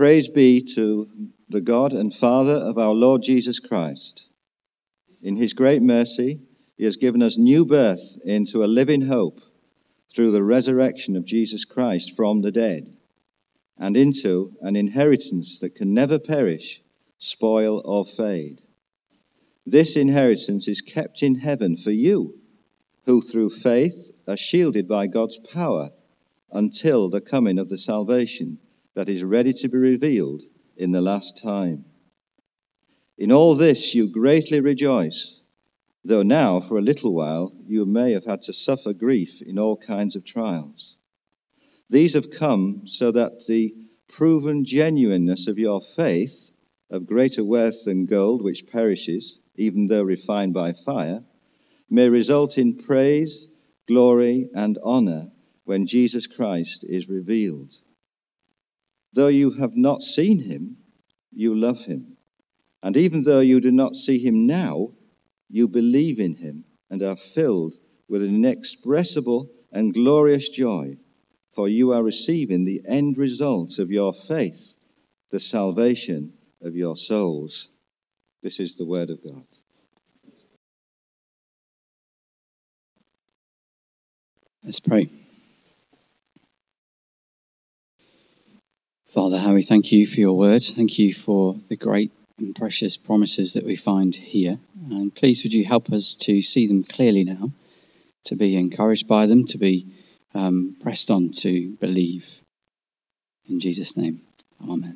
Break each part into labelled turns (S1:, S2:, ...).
S1: Praise be to the God and Father of our Lord Jesus Christ. In his great mercy, he has given us new birth into a living hope through the resurrection of Jesus Christ from the dead, and into an inheritance that can never perish, spoil, or fade. This inheritance is kept in heaven for you, who through faith are shielded by God's power until the coming of the salvation that is ready to be revealed in the last time. In all this you greatly rejoice, though now for a little while you may have had to suffer grief in all kinds of trials. These have come so that the proven genuineness of your faith, of greater worth than gold which perishes, even though refined by fire, may result in praise, glory, and honor when Jesus Christ is revealed. Though you have not seen him, you love him. And even though you do not see him now, you believe in him and are filled with an inexpressible and glorious joy, for you are receiving the end results of your faith, the salvation of your souls. This is the word of God.
S2: Let's pray. Father, how we thank you for your word. Thank you for the great and precious promises that we find here. And please would you help us to see them clearly now, to be encouraged by them, to be pressed on to believe. In Jesus' name, amen.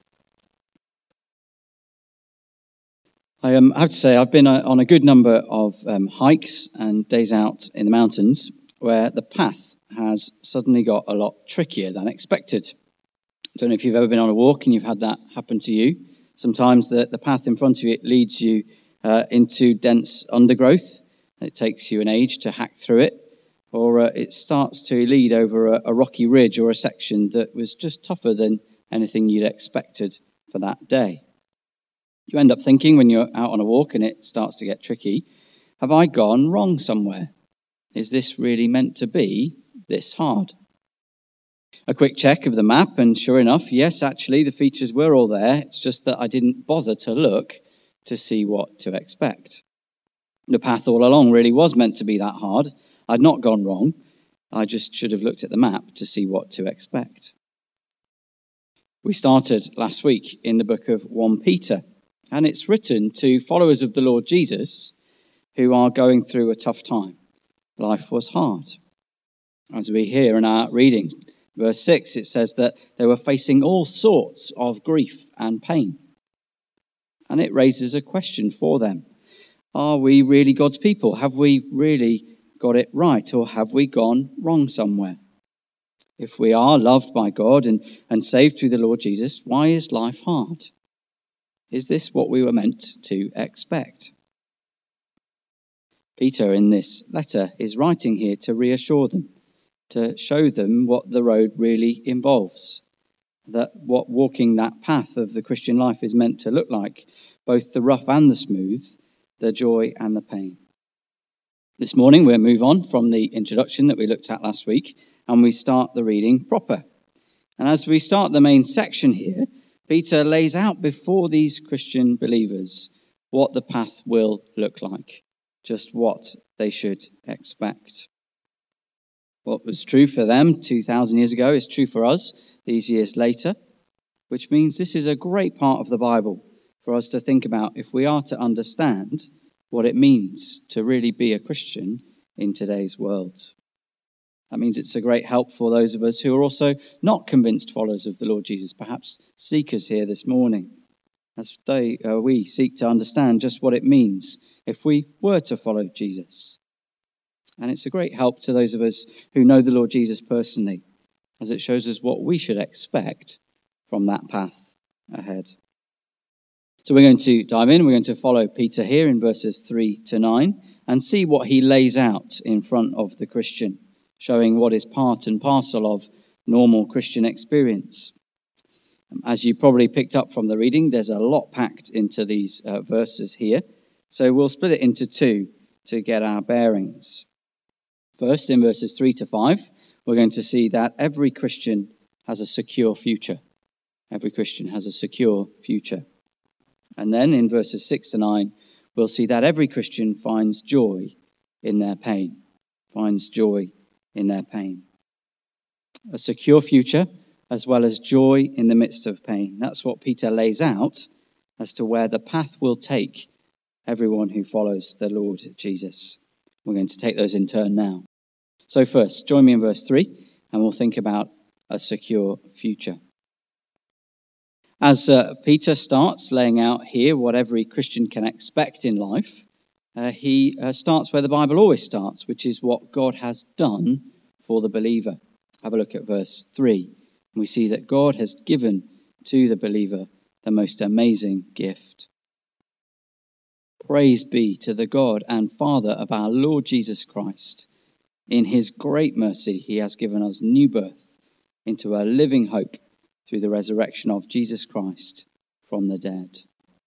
S2: I have to say I've been on a good number of hikes and days out in the mountains where the path has suddenly got a lot trickier than expected. I don't know if you've ever been on a walk and you've had that happen to you. Sometimes the path in front of you, it leads you into dense undergrowth. It takes you an age to hack through it. Or it starts to lead over a rocky ridge or a section that was just tougher than anything you'd expected for that day. You end up thinking when you're out on a walk and it starts to get tricky, have I gone wrong somewhere? Is this really meant to be this hard? A quick check of the map, and sure enough, yes, actually, the features were all there. It's just that I didn't bother to look to see what to expect. The path all along really was meant to be that hard. I'd not gone wrong. I just should have looked at the map to see what to expect. We started last week in the book of 1 Peter, and it's written to followers of the Lord Jesus who are going through a tough time. Life was hard. As we hear in our reading, verse 6, it says that they were facing all sorts of grief and pain. And it raises a question for them. Are we really God's people? Have we really got it right, or have we gone wrong somewhere? If we are loved by God and saved through the Lord Jesus, why is life hard? Is this what we were meant to expect? Peter, in this letter, is writing here to reassure them, to show them what the road really involves, that what walking that path of the Christian life is meant to look like, both the rough and the smooth, the joy and the pain. This morning we'll move on from the introduction that we looked at last week, and we start the reading proper. And as we start the main section here, Peter lays out before these Christian believers what the path will look like, just what they should expect. What was true for them 2,000 years ago is true for us these years later, which means this is a great part of the Bible for us to think about if we are to understand what it means to really be a Christian in today's world. That means it's a great help for those of us who are also not convinced followers of the Lord Jesus, perhaps seekers here this morning, as we seek to understand just what it means if we were to follow Jesus. And it's a great help to those of us who know the Lord Jesus personally, as it shows us what we should expect from that path ahead. So we're going to dive in. We're going to follow Peter here in verses 3 to 9 and see what he lays out in front of the Christian, showing what is part and parcel of normal Christian experience. As you probably picked up from the reading, there's a lot packed into these verses here. So we'll split it into two to get our bearings. First, in verses 3 to 5, we're going to see that every Christian has a secure future. Every Christian has a secure future. And then in verses 6 to 9, we'll see that every Christian finds joy in their pain. Finds joy in their pain. A secure future as well as joy in the midst of pain. That's what Peter lays out as to where the path will take everyone who follows the Lord Jesus. We're going to take those in turn now. So first, join me in verse 3, and we'll think about a secure future. As Peter starts laying out here what every Christian can expect in life, he starts where the Bible always starts, which is what God has done for the believer. Have a look at verse 3. We see that God has given to the believer the most amazing gift. Praise be to the God and Father of our Lord Jesus Christ. In his great mercy, he has given us new birth into a living hope through the resurrection of Jesus Christ from the dead.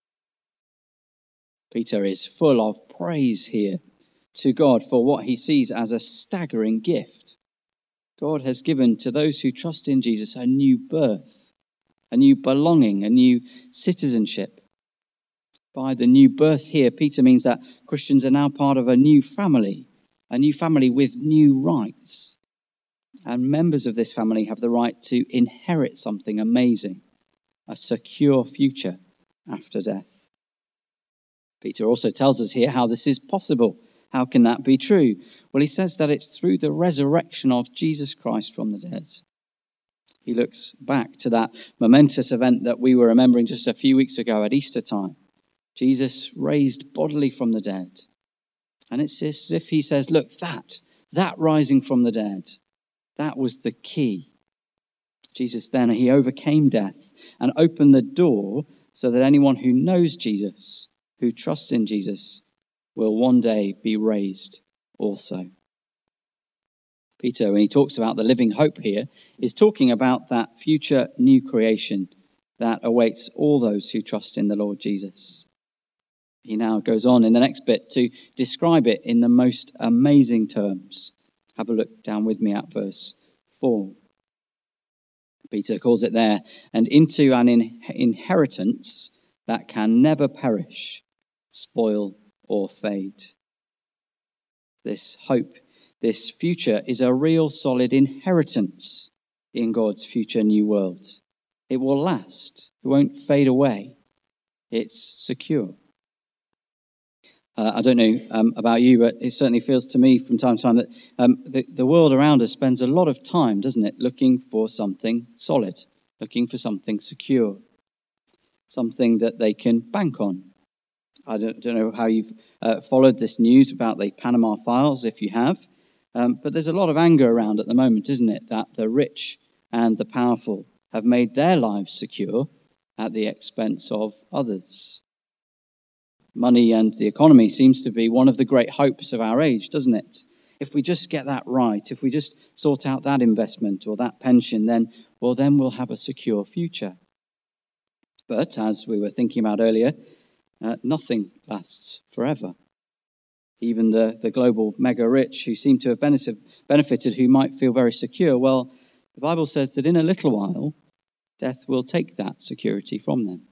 S2: Peter is full of praise here to God for what he sees as a staggering gift. God has given to those who trust in Jesus a new birth, a new belonging, a new citizenship. By the new birth here, Peter means that Christians are now part of a new family with new rights. And members of this family have the right to inherit something amazing, a secure future after death. Peter also tells us here how this is possible. How can that be true? Well, he says that it's through the resurrection of Jesus Christ from the dead. He looks back to that momentous event that we were remembering just a few weeks ago at Easter time. Jesus raised bodily from the dead. And it's as if he says, look, that rising from the dead, that was the key. Jesus then, he overcame death and opened the door so that anyone who knows Jesus, who trusts in Jesus, will one day be raised also. Peter, when he talks about the living hope here, is talking about that future new creation that awaits all those who trust in the Lord Jesus. He now goes on in the next bit to describe it in the most amazing terms. Have a look down with me at verse 4. Peter calls it there, and into an inheritance that can never perish, spoil, or fade. This hope, this future is a real solid inheritance in God's future new world. It will last. It won't fade away. It's secure. I don't know about you, but it certainly feels to me from time to time that the world around us spends a lot of time, doesn't it, looking for something solid, looking for something secure, something that they can bank on. I don't know how you've followed this news about the Panama Files, if you have, but there's a lot of anger around at the moment, isn't it, that the rich and the powerful have made their lives secure at the expense of others. Money and the economy seems to be one of the great hopes of our age, doesn't it? If we just get that right, if we just sort out that investment or that pension, then we'll have a secure future. But as we were thinking about earlier, nothing lasts forever. Even the global mega rich who seem to have benefited, who might feel very secure, well, the Bible says that in a little while, death will take that security from them.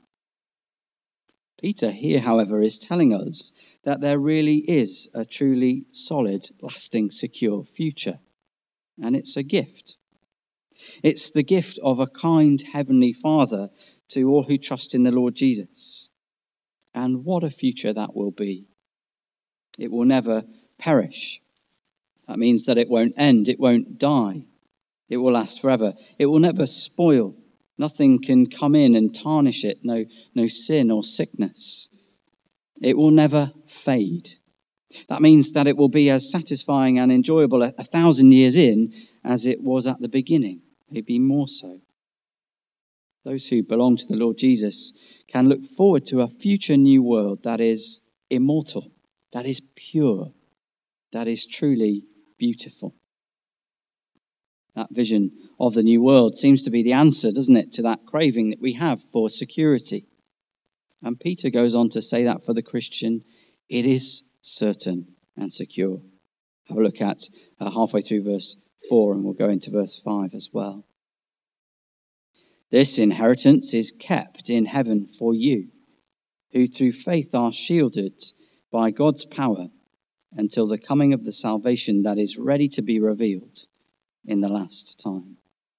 S2: Peter here, however, is telling us that there really is a truly solid, lasting, secure future. And it's a gift. It's the gift of a kind heavenly Father to all who trust in the Lord Jesus. And what a future that will be. It will never perish. That means that it won't end. It won't die. It will last forever. It will never spoil. Nothing can come in and tarnish it. No sin or sickness. It will never fade. That means that it will be as satisfying and enjoyable 1,000 years in as it was at the beginning, maybe more so. Those who belong to the Lord Jesus can look forward to a future new world that is immortal, that is pure, that is truly beautiful. That vision of the new world seems to be the answer, doesn't it, to that craving that we have for security. And Peter goes on to say that for the Christian, it is certain and secure. Have a look at halfway through verse 4, and we'll go into verse 5 as well. This inheritance is kept in heaven for you, who through faith are shielded by God's power until the coming of the salvation that is ready to be revealed in the last time.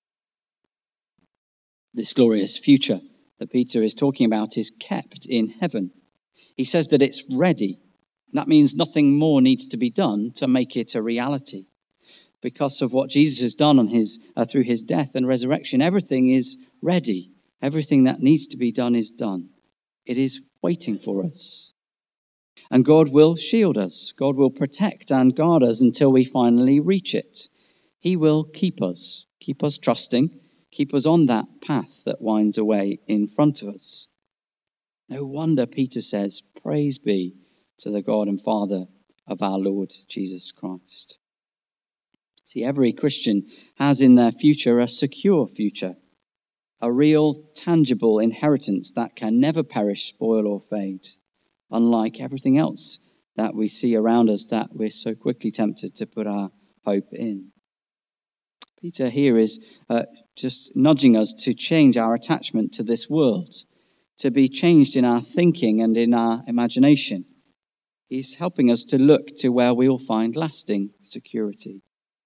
S2: This glorious future that Peter is talking about is kept in heaven. He says that it's ready. That means nothing more needs to be done to make it a reality. Because of what Jesus has done on through his death and resurrection, everything is ready. Everything that needs to be done is done. It is waiting for us. And God will shield us. God will protect and guard us until we finally reach it. He will keep us trusting, keep us on that path that winds away in front of us. No wonder Peter says, "Praise be to the God and Father of our Lord Jesus Christ." See, every Christian has in their future a secure future, a real, tangible inheritance that can never perish, spoil, or fade, unlike everything else that we see around us that we're so quickly tempted to put our hope in. Peter here is just nudging us to change our attachment to this world, to be changed in our thinking and in our imagination. He's helping us to look to where we will find lasting security.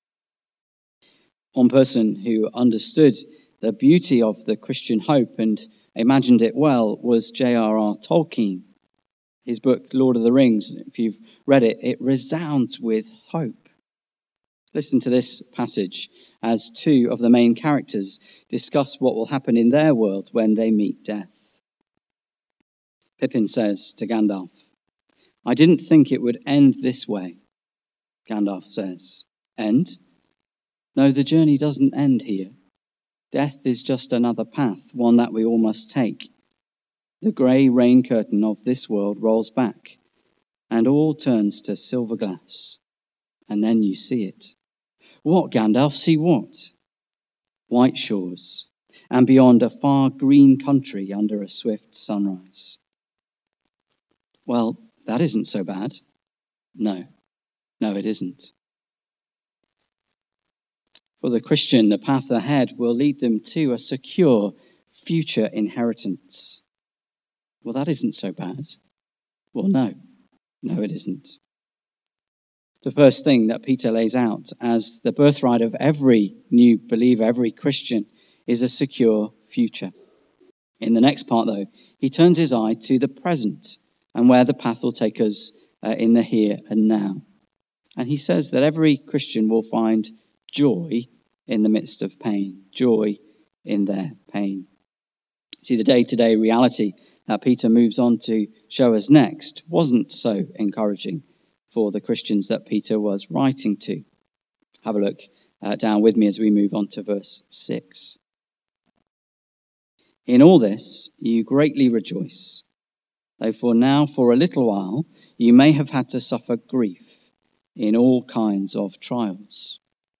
S2: One person who understood the beauty of the Christian hope and imagined it well was J.R.R. Tolkien. His book, Lord of the Rings, if you've read it, it resounds with hope. Listen to this passage as two of the main characters discuss what will happen in their world when they meet death. Pippin says to Gandalf, "I didn't think it would end this way." Gandalf says, "End? No, the journey doesn't end here. Death is just another path, one that we all must take. The grey rain curtain of this world rolls back, and all turns to silver glass. And then you see it." "What, Gandalf? See what?" "White shores, and beyond a far green country under a swift sunrise." "Well, that isn't so bad." No, it isn't. For the Christian, the path ahead will lead them to a secure future inheritance. Well, that isn't so bad. Well, no, it isn't. The first thing that Peter lays out as the birthright of every new believer, every Christian, is a secure future. In the next part, though, he turns his eye to the present and where the path will take us in the here and now. And he says that every Christian will find joy in the midst of pain, joy in their pain. See, the day-to-day reality that Peter moves on to show us next wasn't so encouraging for the Christians that Peter was writing to. Have a look down with me as we move on to verse 6. "In all this you greatly rejoice, though for a little while you may have had to suffer grief in all kinds of trials."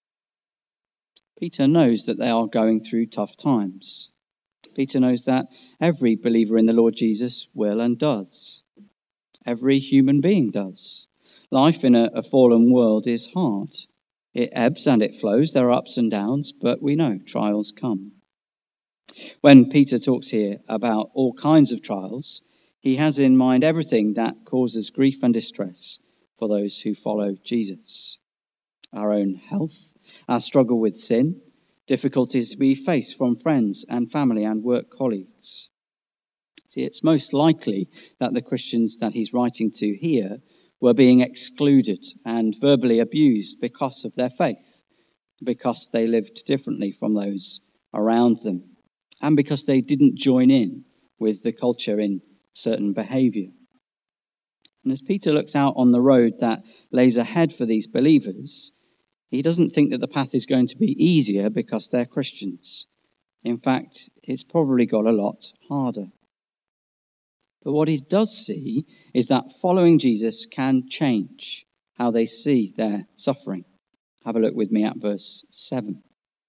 S2: Peter knows that they are going through tough times. Peter knows that every believer in the Lord Jesus will and does. Every human being does. Life in a fallen world is hard. It ebbs and it flows. There are ups and downs, but we know trials come. When Peter talks here about all kinds of trials, he has in mind everything that causes grief and distress for those who follow Jesus. Our own health, our struggle with sin, difficulties we face from friends and family and work colleagues. See, it's most likely that the Christians that he's writing to here were being excluded and verbally abused because of their faith, because they lived differently from those around them, and because they didn't join in with the culture in certain behavior. And as Peter looks out on the road that lays ahead for these believers, he doesn't think that the path is going to be easier because they're Christians. In fact, it's probably got a lot harder. But what he does see is that following Jesus can change how they see their suffering. Have a look with me at verse 7.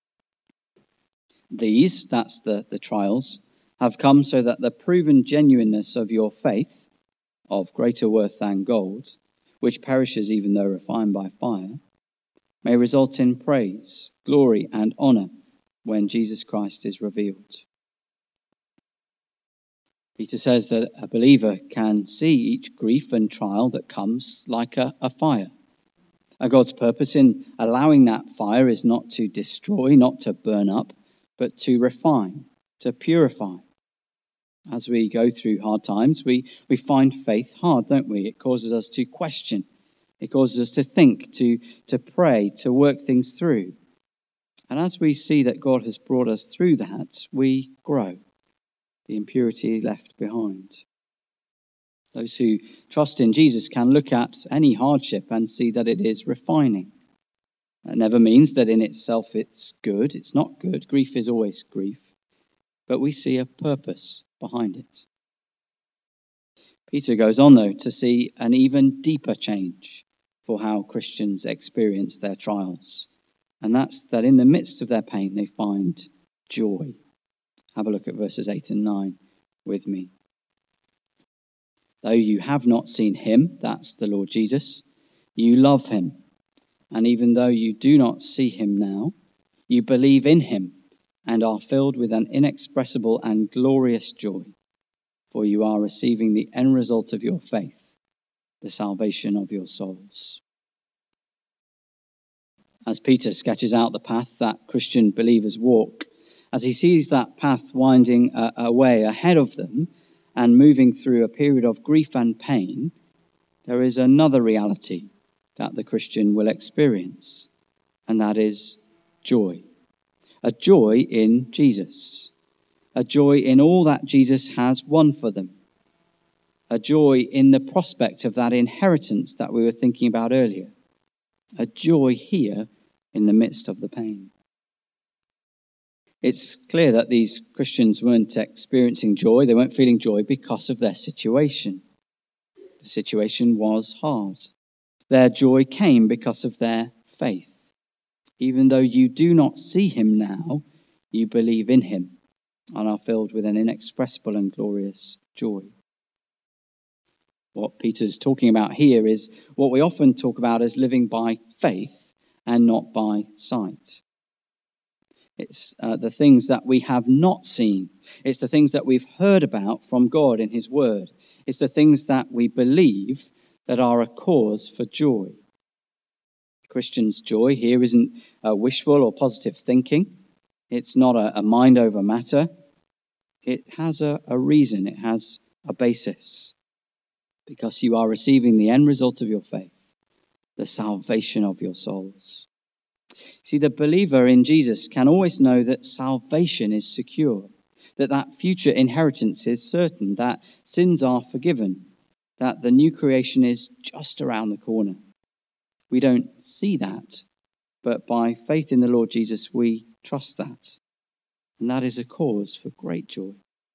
S2: "These," that's the trials, "have come so that the proven genuineness of your faith, of greater worth than gold, which perishes even though refined by fire, may result in praise, glory, and honor when Jesus Christ is revealed." Peter says that a believer can see each grief and trial that comes like a fire. And God's purpose in allowing that fire is not to destroy, not to burn up, but to refine, to purify. As we go through hard times, we find faith hard, don't we? It causes us to question. It causes us to think, to pray, to work things through. And as we see that God has brought us through that, we grow. The impurity left behind. Those who trust in Jesus can look at any hardship and see that it is refining. That never means that in itself it's good. It's not good. Grief is always grief. But we see a purpose behind it. Peter goes on, though, to see an even deeper change for how Christians experience their trials. And that's that in the midst of their pain, they find joy. Have a look at verses 8 and 9 with me. Though you have not seen him, that's the Lord Jesus, you love him. And even though you do not see him now, you believe in him and are filled with an inexpressible and glorious joy, for you are receiving the end result of your faith, the salvation of your souls. As Peter sketches out the path that Christian believers walk, as he sees that path winding away ahead of them and moving through a period of grief and pain, there is another reality that the Christian will experience, and that is joy. A joy in Jesus. A joy in all that Jesus has won for them. A joy in the prospect of that inheritance that we were thinking about earlier. A joy here in the midst of the pain. It's clear that these Christians weren't experiencing joy. They weren't feeling joy because of their situation. The situation was hard. Their joy came because of their faith. Even though you do not see him now, you believe in him and are filled with an inexpressible and glorious joy. What Peter's talking about here is what we often talk about as living by faith and not by sight. It's the things that we have not seen. It's the things that we've heard about from God in his word. It's the things that we believe that are a cause for joy. Christian's joy here isn't wishful or positive thinking. It's not a mind over matter. It has a reason. It has a basis. Because you are receiving the end result of your faith, the salvation of your souls. See, the believer in Jesus can always know that salvation is secure, that future inheritance is certain, that sins are forgiven, that the new creation is just around the corner. We don't see that, but by faith in the Lord Jesus, we trust that. And that is a cause for great joy.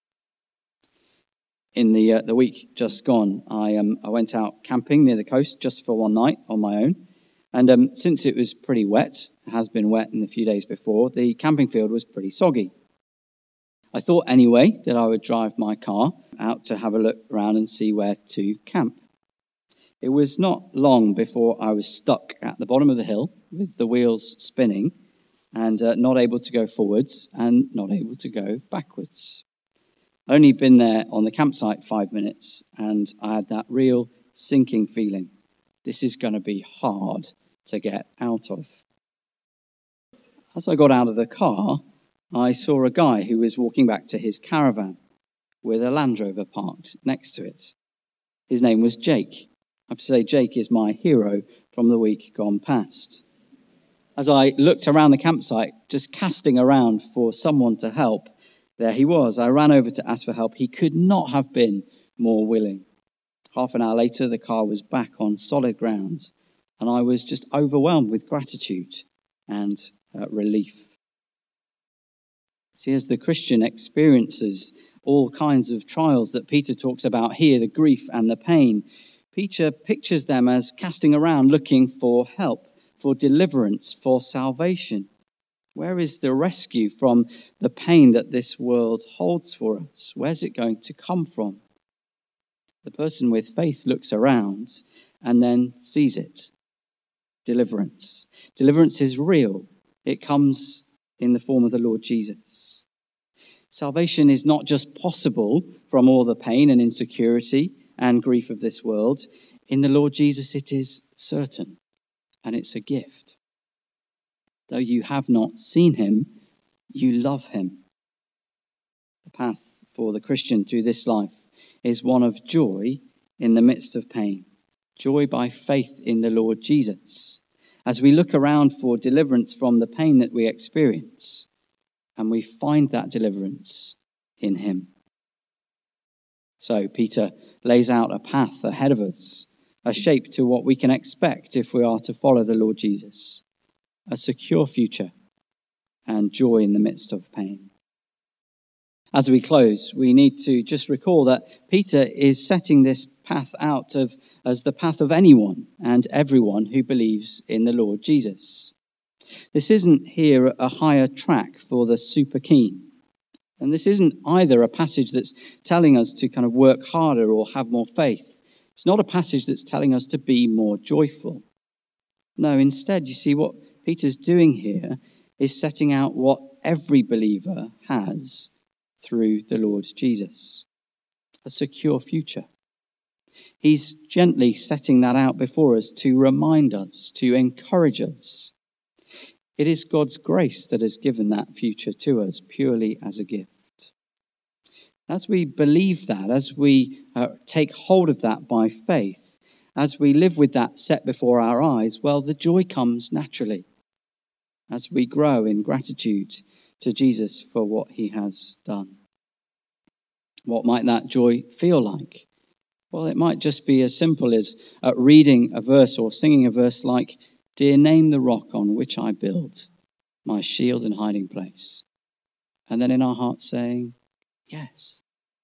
S2: In the week just gone, I went out camping near the coast just for one night on my own. And since it was pretty wet, it has been wet in the few days before, the camping field was pretty soggy. I thought anyway that I would drive my car out to have a look around and see where to camp. It was not long before I was stuck at the bottom of the hill with the wheels spinning and not able to go forwards and not able to go backwards. I'd only been there on the campsite 5 minutes and I had that real sinking feeling. This is going to be hard to get out of. As I got out of the car, I saw a guy who was walking back to his caravan with a Land Rover parked next to it. His name was Jake. I have to say, Jake is my hero from the week gone past. As I looked around the campsite, just casting around for someone to help, there he was. I ran over to ask for help. He could not have been more willing. Half an hour later, the car was back on solid ground, and I was just overwhelmed with gratitude and relief. See, as the Christian experiences all kinds of trials that Peter talks about here, the grief and the pain, Peter pictures them as casting around looking for help, for deliverance, for salvation. Where is the rescue from the pain that this world holds for us? Where's it going to come from? The person with faith looks around and then sees it. Deliverance. Deliverance is real. It comes in the form of the Lord Jesus. Salvation is not just possible from all the pain and insecurity and grief of this world. In the Lord Jesus, it is certain, and it's a gift. Though you have not seen him, you love him. The path for the Christian through this life is one of joy in the midst of pain. Joy by faith in the Lord Jesus, as we look around for deliverance from the pain that we experience, and we find that deliverance in him. So Peter lays out a path ahead of us, a shape to what we can expect if we are to follow the Lord Jesus, a secure future and joy in the midst of pain. As we close, we need to just recall that Peter is setting this path out as the path of anyone and everyone who believes in the Lord Jesus. This isn't here a higher track for the super keen. And this isn't either a passage that's telling us to kind of work harder or have more faith. It's not a passage that's telling us to be more joyful. No, instead, you see what Peter's doing here is setting out what every believer has through the Lord Jesus, a secure future. He's gently setting that out before us to remind us, to encourage us. It is God's grace that has given that future to us purely as a gift. As we believe that, as we take hold of that by faith, as we live with that set before our eyes, well, the joy comes naturally as we grow in gratitude to Jesus for what he has done. What might that joy feel like? Well, it might just be as simple as reading a verse or singing a verse like, "Dear name the rock on which I build, my shield and hiding place." And then in our hearts saying, yes.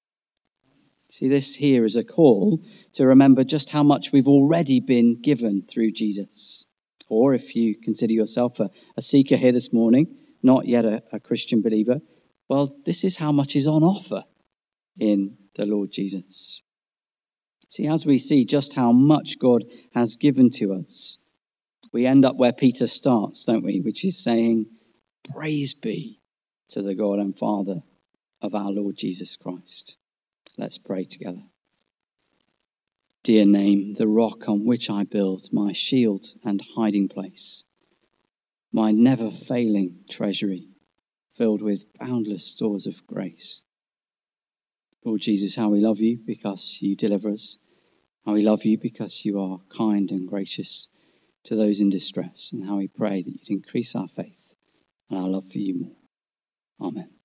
S2: See, this here is a call to remember just how much we've already been given through Jesus. Or if you consider yourself a seeker here this morning, not yet a Christian believer, well, this is how much is on offer in the Lord Jesus. See, as we see just how much God has given to us, we end up where Peter starts, don't we? Which is saying, praise be to the God and Father of our Lord Jesus Christ. Let's pray together. Dear name, the rock on which I build, my shield and hiding place, my never failing treasury filled with boundless stores of grace. Lord Jesus, how we love you because you deliver us. How we love you because you are kind and gracious to those in distress, and how we pray that you'd increase our faith and our love for you more. Amen.